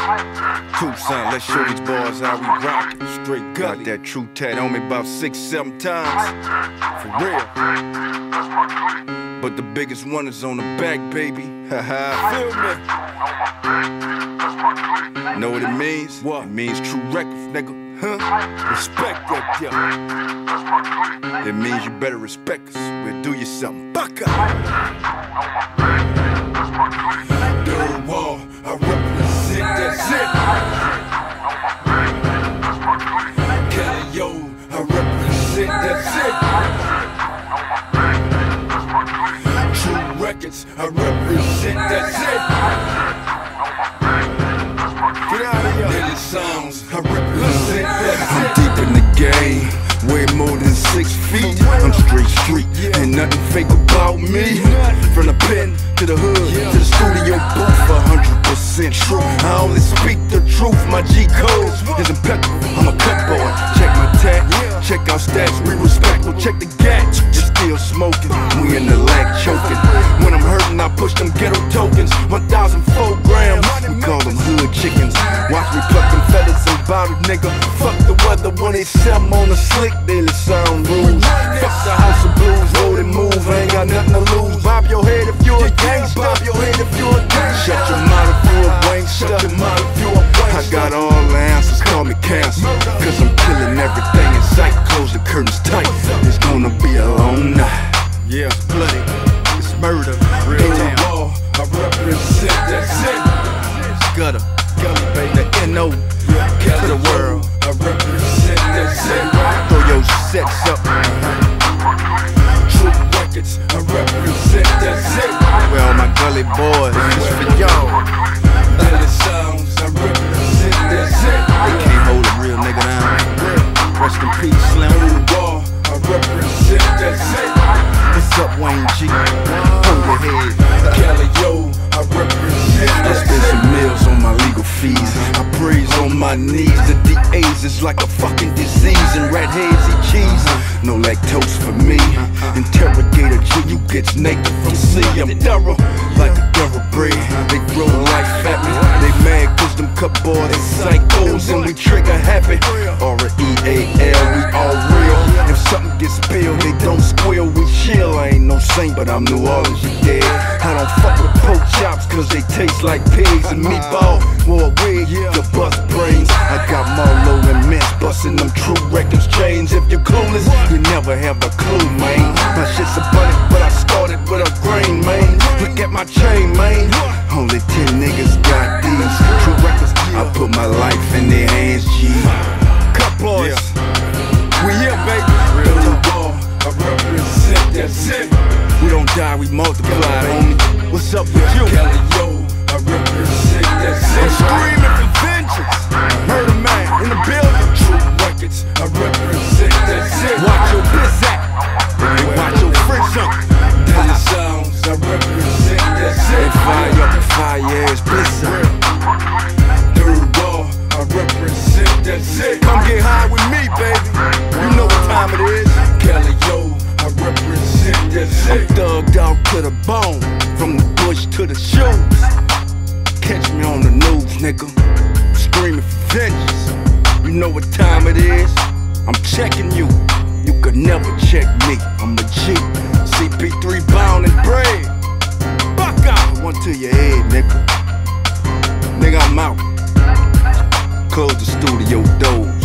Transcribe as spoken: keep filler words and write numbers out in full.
Two son, let's show these boys how we rock it. Straight got that true tat on me about six, seven times. For real. But the biggest one is on the back, baby. Haha, feel me? Know what it means? What? It means true records, nigga. Huh? Respect that, yo. It means you better respect us. We'll do you something. Bucka! Third wall, I represent that zip. Cali, yo, I represent that zip. True records, I represent that zip. Get out of here. Nigga songs, I represent that zip. I'm deep in the game, way more than six feet. I'm straight street, ain't nothing fake about me. From the pen to the hood, to the studio booth, one hundred percent true. I only speak the truth, my G code is impeccable. I'm a cut boy, check my tag, check our stats, we respectful. Check the gat, you're still smoking, we in the lag choking. When I'm hurting, I push them ghetto tokens, one thousand four grams, we call them hood chickens. Watch me pluck them feathers and bottle, nigga. Fuck the weather when they sell them on the slick daily sound rules. Fuck the house of blues, roll and move, I ain't got nothing to lose. Bob your head if you're a gangster, bob your head if you're a gangster. Shut your mouth if you're a wankster, shut your mouth if you're a wankster. I got all the answers, call me cancer, cause I'm killing everything in sight. Close the curtains tight, it's gonna be a long night. Yeah, it's bloody, it's murder, real town. I represent that zip. Gutter, gully, baby, the N O to the world. I represent that zip. Throw your sets up. True records, I represent that zip. Well, my gully boys, this for y'all. Daily sounds, I represent that zip. They can't hold a real nigga down. Rest in peace, Slim. Wall, I represent that zip. What's up, Wayne G? Hold your head. Cali, yo, I represent that zip. I spend some meals on my legal fees. I praise on my knees. The D A's is like a fucking disease, and rat heads eat cheese. No lactose for me. Interrogator G, you gets naked from sea. I'm thorough, like a thoroughbred. They grow life at me. They mad cause them cut boys and psychos, and we trigger happy. R E A L, we all real. If something gets spilled, they don't squeal, we chill. I ain't no saint, but I'm New Orleans, you dead. I don't fuck with pork chops cause they taste like pigs, and meatball, wore a wig, the bust brains. I got Marlo and Mints busting them true records chains. If you're clueless, you never have a clue, man. My shit's a bunny, but I started with a grain, man. Look at my chain, man. Only ten niggas got these true records. I put my life in their hands, G. Cut boys, we here, baby. Real ball, I represent that zip. We don't die, we multiply, homie. What's up with you? Cali, yo, I represent that zip. I'm screaming for vengeance. Murder man in the building. True records, I represent that zip. Watch your biz at, and watch your friends up. Daily sounds, I represent that zip. They fire up the fire ass blizzard. Third wall, I represent that zip. Come get high with me, baby. You know what time it is. Cali, yo, I represent that zip. I'm thugged out to the bone, from the bush to the shoes. Catch me on the news, nigga. Screaming for vengeance. You know what time it is. I'm checking you. You could never check me. I'm a G. C P three bound and bread. Fuck out. One to your head, nigga. Nigga, I'm out. Close the studio doors.